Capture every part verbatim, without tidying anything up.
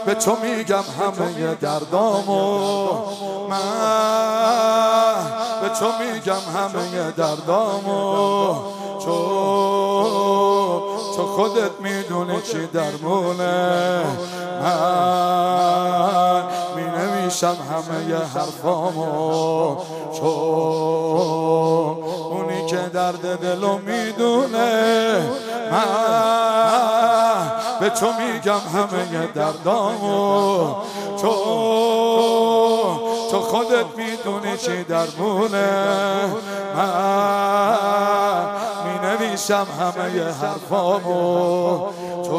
به تو میگم همه دردامو، من به تو میگم همه دردامو، چون تو خودت میدونی چی درمونه. من می نویسم همه حرفامو، چون اونی که درد دلو میدونه. من به تو میگم همه دردامو، چون تو خودت میدونی چی درمونه. من می نویسم همه حرفامو، تو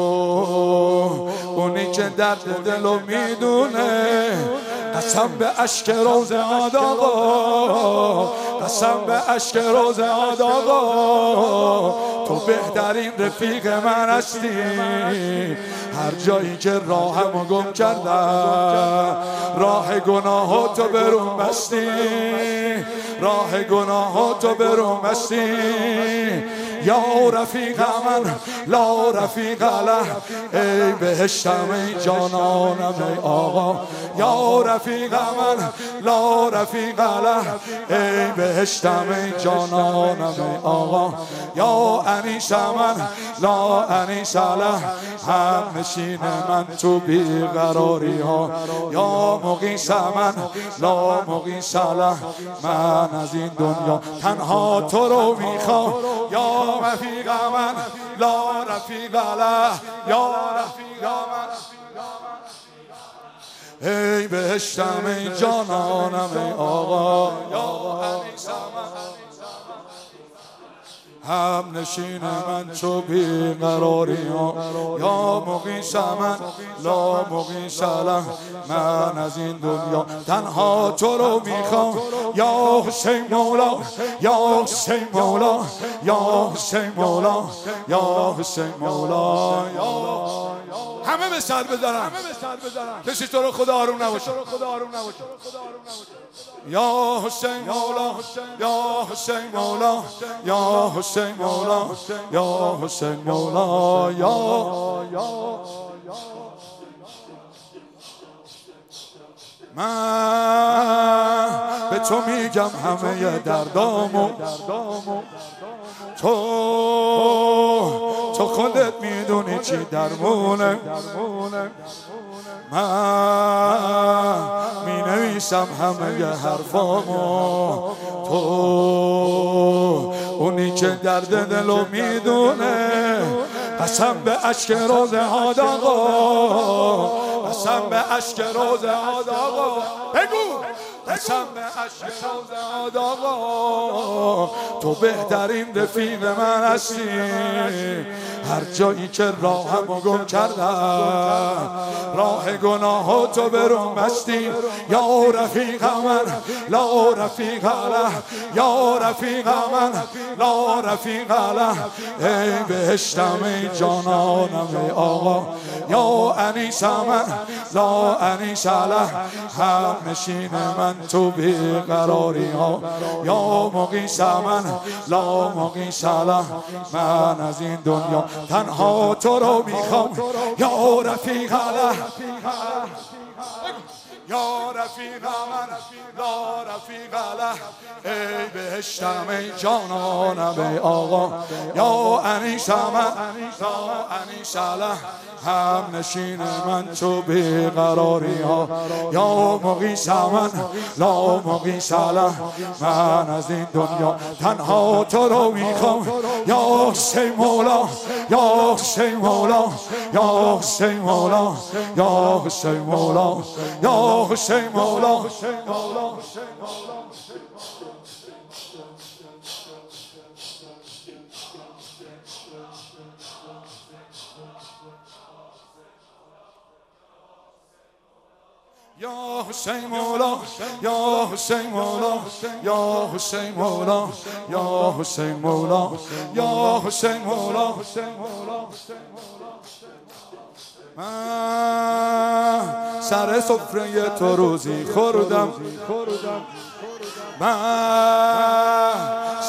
اونی که درد دلو میدونه. قسم به اشک روز عاد آقا، قسم به اشک روز عاد آقا، تو بهترین رفیق من هستی. هر جایی که راهمو گم کردم، راه گناهاتو برون بستی، راه گناهاتو برون بستی. یا رفیق من لا رفیق له، ای بهشتم ای جانانم ای آقا. یا رفیق من لا رفیق له، ای بهشتم ای جانانم ای آقا. یا انیس من لا انیس له، هم نشین من تو بیقراری ها. یا مقیس من لا مقیس له، من از این دنیا تنها تو رو میخوام. یا رفیق من لا رفیق له، یا رفیق من ای بهشتم ای جانانم ای آقا. یا انیس من هم نشین من تو بیقراری ها. یا مقیس من لا مقیس له، من از این دنیا تنها تو رو میخوام. یا حسین مولا یا حسین مولا یا حسین مولا یا حسین مولا. همه به سر بزنن، کسی تو رو خدا آروم نباشه. یا حسین مولا یا حسین مولا یا حسین مولا یا حسین مولا. یا من به تو میگم همه دردامو، تو تو خودت میدونی چی درمونه. من می نویسم همه حرفامو، تو اونی که درد دلو میدونه. قسم به اشک روز عاد آقا، قسم به اشک روز عاد آقا، بگو قسم به اشک روز عاد آقا، تو بهترین رفیق من هستی. هر جایی که راهمو گم کردم، راه گناهاتو برون بستی. یا رفیق من لا رفیق له، یا رفیق من لا رفیق له، ای بهشتم ای جانانم ای آقا. یا انیس من لا انیس له، هم نشین من تو بیقراری ها. یا مقیس من لا مقیس له، من از این دنیا تنها تو رو میخوام. یا رفیق له یا رفیق من لا رفیق له، ای بهشتم ای جانانم ای آقا. یا انیس من لا انیس له، هم نشین من تو بیقراری ها. یا مقیس من لا مقیس له، من از این دنیا تنها تو رو میخوام. یا حسین مولا یا حسین مولا یا حسین مولا یا حسین مولا یا حسین مولا. یا حسین مولا یا حسین مولا یا حسین مولا یا حسین مولا یا حسین مولا. من سر سفره تو روزی خوردم، من